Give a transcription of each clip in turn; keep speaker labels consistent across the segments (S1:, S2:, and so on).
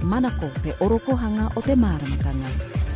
S1: manako te orokohanga o te māramatanga.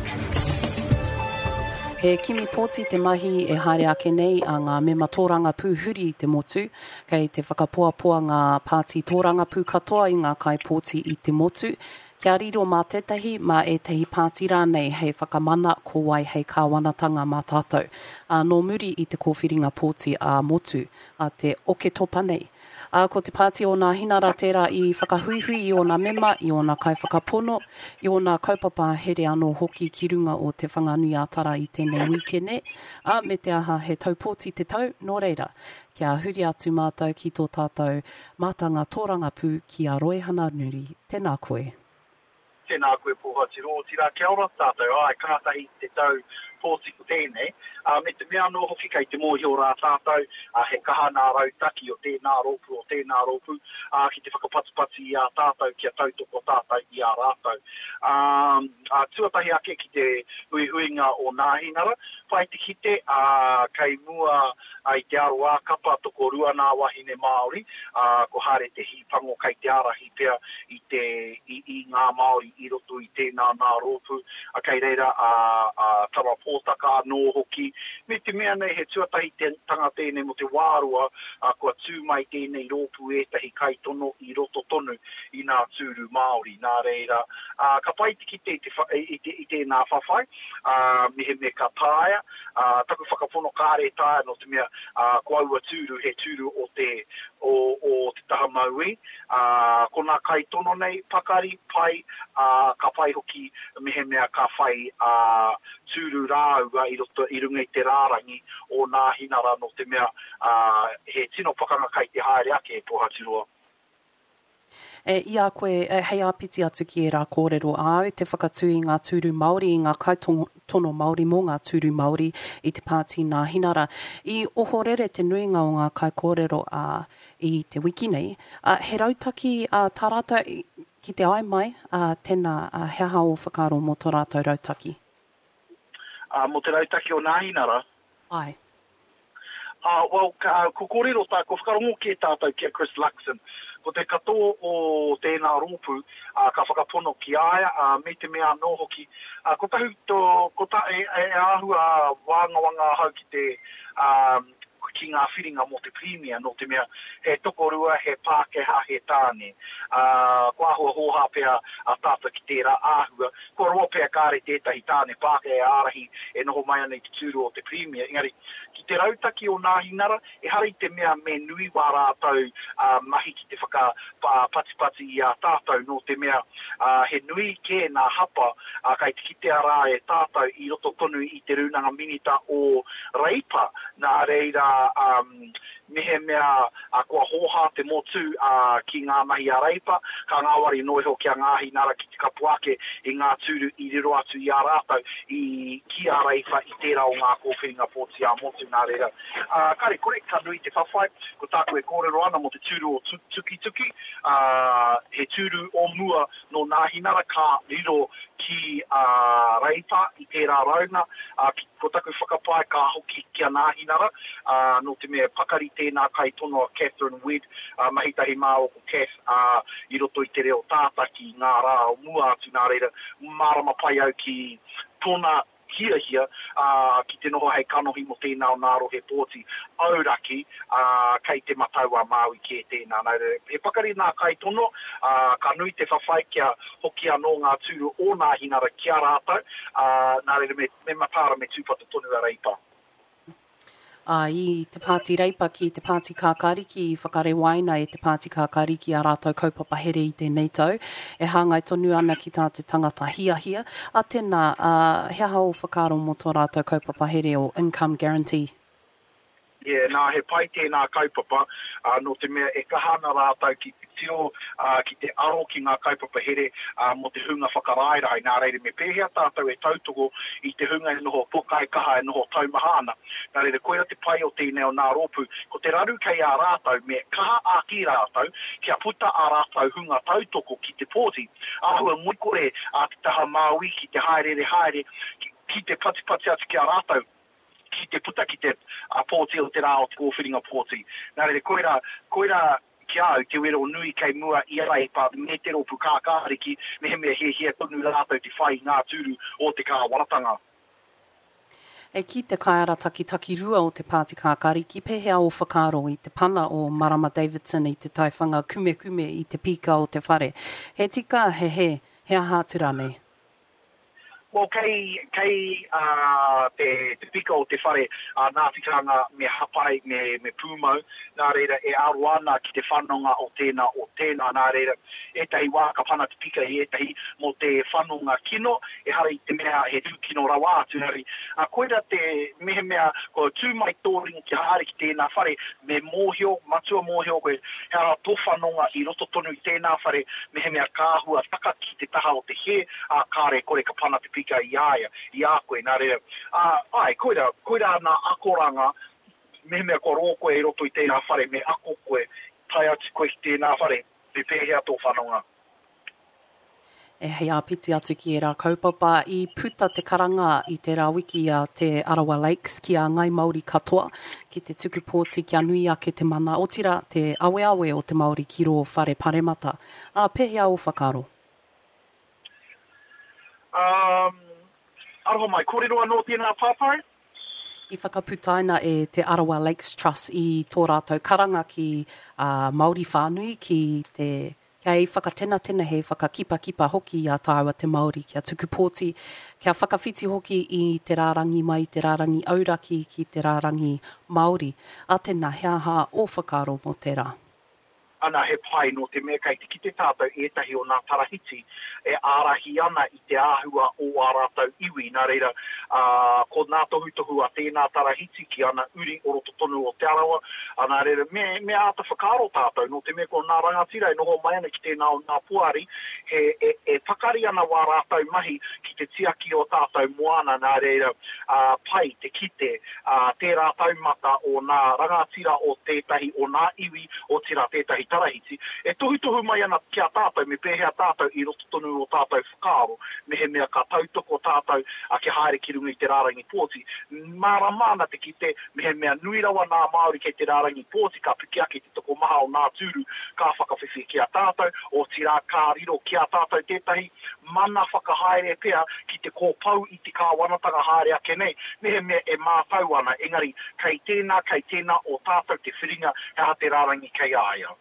S2: He kimi pōti te mahi e haere ake nei a ngā mema tōranga pū huri te motu, kei te whakapoapoa ngā pāti tōranga pū katoa i ngā kai pōti i te motu. Kia riro mā tētahi, mā e tehi pāti rānei hei whakamana ko wai hei kāwanatanga mā tātou. Nō muri i te kōwhiringa pōti a motu, a te oke topa nei. Ko te pāti o nā hinara tērā i whakahuihui i o nā mema, i o nā kai whakapono, i o nā kaupapa here anō hoki ki runga o te whanganui ātara i tēnei wikene, me te aha he taupōti te tau, nō reira. Kia huri atu mātou ki tō tātou mātanga tōranga pū ki a Roihana Nuri. Tēnā koe.
S3: Tēnā koe Pōhatiru, tira kia ora tātou, ai kātahi te tau pōti ko tēnei. Me te mea no hoki kei te mōhi o rā tātou, he kaha nā rautaki o tēnā rōpu, ki te whakapatipati i a tātou, kia tautoko tātou i a rātou. Tuatahi ake ki te huihuinga o Nāhinara, whai te hite, kei mua ai te aro kapa toko rua nā wahine Māori, ko hare te hipango kei te arahi pia i ngā Māori i roto i tēnā nā rōpu, kei reira tawa pōtaka nō hoki. Me te mea nei he tuatahi tanga tēnei mo te wārua, kua tū mai tēnei rōpu etahi kai tono i roto tonu i nā tūru Māori, nā reira. Ka pai te kite i tēnā whawhai, mihe me ka tāia, taku whakapono kāre tāia no te mea ko aua tūru he tūru o te taha maui. Ko nā kai tono nei, pakari, pai, ka pai hoki mihe mea ka whai tūru rāua i roto i runga i te rārangi o Nāhinara no te mea he tino pakanga kai te haere ake e Pōhatiroa.
S2: Ia koe, hei āpiti atu ki e rā kōrero au, te whakatū i ngā tūru Māori, i ngā kai tono Māori mō ngā tūru Māori i te pāti Nāhinara. I ohorere te nuinga o ngā kai kōrero i te wiki nei, he rautaki tā rātou ki te ai mai, tēnā he aha o whakaro mō tō rātou rautaki?
S3: Mo te rautaki o Nāhinara?
S2: Ai.
S3: Ko kōrero tā, ko whakarongo ki tātou kia Chris Luxon. Ko te katoa o tēnā rōpu, ka whakapono ki aia, me te mea no hoki. Ko tahi e āhua wāngawanga hau ki te ki ngā whiringa mo te premier no te mea he tokorua, he Pākehā, he tāne. Ko ahua hoha pia tātou ki tērā āhua. Ko roa pia kāre tētahi tāne Pākehā ārahi e noho mai ana i te tūru o te premier. Engari, ki te rautaki o Nāhinara, e hari te mea me nui wā rātou mahi ki te whakapatipati i a tātou no te mea he nui ke nā hapa kai te kite ara e tātou i roto tonu i te runanga minita o Reipa. Nā reira mehe mea kua hoha te motu ki ngā mahi a Reipa, ka ngāwari noiho kia Nāhinara ki te kapuake i ngā tūru i riro atu i a rātou ki a Reipa i tērā o ngā kōwhiringa pōti a motu nā reira. Kare, kore ka nui te whawhai, ko tāku e kōrero ana mo te tūru o tuki, he tūru o mua no Nāhinara ka riro ki Reipa i tērā raunga, ko taku whakapai ka hoki kia Nāhinara, no te mea pakari tēnā kai tono Catherine Wedd, mahitahi mā o ko Kath, i roto i te reo tātaki ngā rā o mua atu nā reira, marama pai au ki tōna hia, ki te noho hei kanohi mo tēnā o nāro he pōti auraki, kei te mataua Māui ki e tēnā. He pakari nā kai tono, ka nui te whawhai kia hoki anō ngā tūru o Nāhinara kia rātou, nā reira me matara me tūpata tonu a Reipa.
S2: I te pāti Reipa ki te pāti Kākāriki, i whakare waina e te pāti Kākāriki a rātou kaupapa here i tēnei tau. E hāngai tonu ana ki tā te tangata hia. A tēnā, he aha o whakaro mo tō rātou kaupapa here o income guarantee?
S3: Nā he pai tēnā kaupapa, no te mea e kahana rātou ki te tio, ki te aro ki ngā kaupapa here mo te hunga whakarairai. Nā reire me pēhea tātou e tautoko i te hunga e noho pokai kaha e noho taumahana. Nā reire koe te pai o tēnei o nā rōpu, ko te raru kei a rātou me kaha a ki rātou, kia puta a rātou hunga tautoko ki te pōti. Ahua moikore a te taha Māui ki te haere, ki te patipati atu ki a rātou. Ki te puta ki te pōti o te rā o te kōwhiringa pōti. Nā reire, koera ki au te wero nui kei mua i rai pa me te ropu kākāriki me he mea he tonu rātou te whai ngā tūru o te kāwaratanga.
S2: E ki te kaira taki rua o te Pāti Kākāriki, pehea o whakaro i te pana o Marama Davidson i te taiwhanga kume i te pika o te whare. He tika he aha tura nei?
S3: Well, kei te pika o te whare nā tikanga me hapai me pūmau, nā reira e aroana ki te whanonga o tēnā, nā reira e tahi wā ka pana te pika e tahi mo te whanonga kino, e hari te mea he tū kino rawa atu nari. Koira te mehe mea ko tū mai tōringa ki haere ki tēnā whare me mōhio, matua mōhio koe hea tō whanonga i roto tonu i tēnā whare mehe mea kāhua taka ki te taha o te he, kāre kore ka pana te pika i aia, i a koe, nā reira. Koira nā akoranga, mehe mea ko rō koe i roto i tēnā whare, me ako koe, tai atu koe ki tēnā whare, te pēhea tō whanonga.
S2: E hei āpiti atu ki e rā kaupapa i puta te karanga i te rāwiki a te Arawa Lakes ki a ngai Māori katoa, ki te tuku pōti ki a nui ake te mana o tira te awe o te Māori ki rō whare paremata. Pēhea o whakaro?
S3: Aroha mai, kōrero anō tēnā pāpai?
S2: I whakaputaina e te Arawa Lakes Trust i tō rātou karanga ki Māori whānui ki te Kei whakatena hei whakakipa hoki i a tāua te Māori kia tuku pōti, kia whakawhiti hoki i te rārangi mai, te rārangi auraki ki te rārangi Māori. A tēnā hea o whakaro mo te rā.
S3: Ana he pai no te mea kai te ki te tātou etahi o nā tarahiti e ārahi ana i te āhua o ā rātou iwi. Nā reira, ko nā tohu a tēnā tarahiti ki ana uri o roto tonu o te arawa. Nā reira, me āta whakaro tātou no te mea ko nā rangatira e noho mai ana ki tēnā o nā puari e whakari ana wā rātou mahi ki te tiaki o tātou moana. Nā reira, pai te kite te rātou mata o nā rangatira o tētahi o nā iwi o tira tētahi tarahiti, e tohu mai ana kia tātou, me pēhea tātou i roto tonu o tātou whakaro, me he mea ka tautoko tātou a ke haere ki runga i te rārangi pōti. Māra mana te kite, me he mea nui rawa nā Māori kei te rārangi pōti, ka piki ake te toko maha o nā tūru, ka whakawhiwhi kia tātou, o tira kā riro kia tātou tētahi, mana whakahaere pēa ki te kōpau i te kāwanatanga haere ake nei, me he mea e mātau ana, engari, kei tēnā o tātou te whiringa, hea te rārangi kei aia.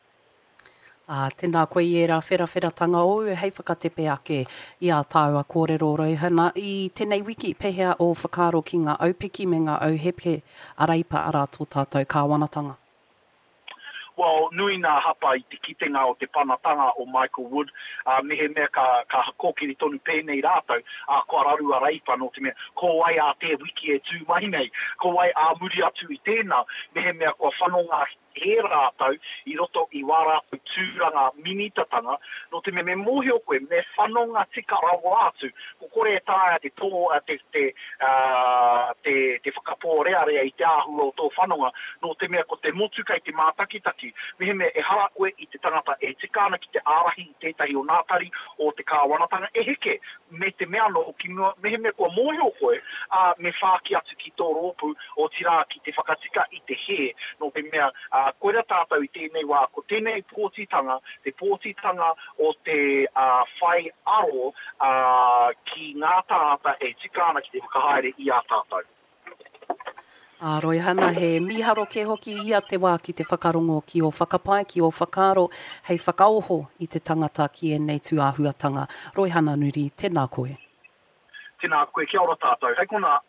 S2: Tēnā koe i era wheratanga o hei whakatepe ake i a tāua kōrero roihana i tēnei wiki pehea o whakaro ki ngā aupiki me ngā auhepe araipa ara tō tātou kāwanatanga.
S3: Well, nui nā hapa i te kitenga o te panatanga o Michael Wood, me he mea ka hakokiri tonu pēnei rātou, ko araru a reipa no te mea, ko ai a te wiki e tū mai nei, ko ai a muri atu i tēnā, me he mea ko whanonga he rātou i roto i wā rātou tūranga minitatanga, no te me mōhio koe, me whanonga tika rawa atu, ko kore e tāia te whakapōrea i te āhua o tō whanonga, no te mea ko te motu kai te mātakitaki, me he mea e hara koe i te tangata e tikana ki te ārahi i tētahi o nātari o te kāwanatanga e heke, me te mea no ki mua, me he mea kua mōhio koe, me whāki atu ki tō rōpu o tira ki te whakatika i te he, no te mea koera tātou i tēnei wā, ko tēnei pōtitanga, te pōtitanga o te whai aro ki ngā tāta e tikana ki te whakahaere i a tātou.
S2: Roihana, he miharo ke hoki ia te wā ki te whakarongo ki o whakapai, ki o whakaro, hei whakaoho i te tangata ki e nei tū āhuatanga. Roihana nuri, tēnā koe.
S3: Tēnā koe, kia ora tātou. Hei kona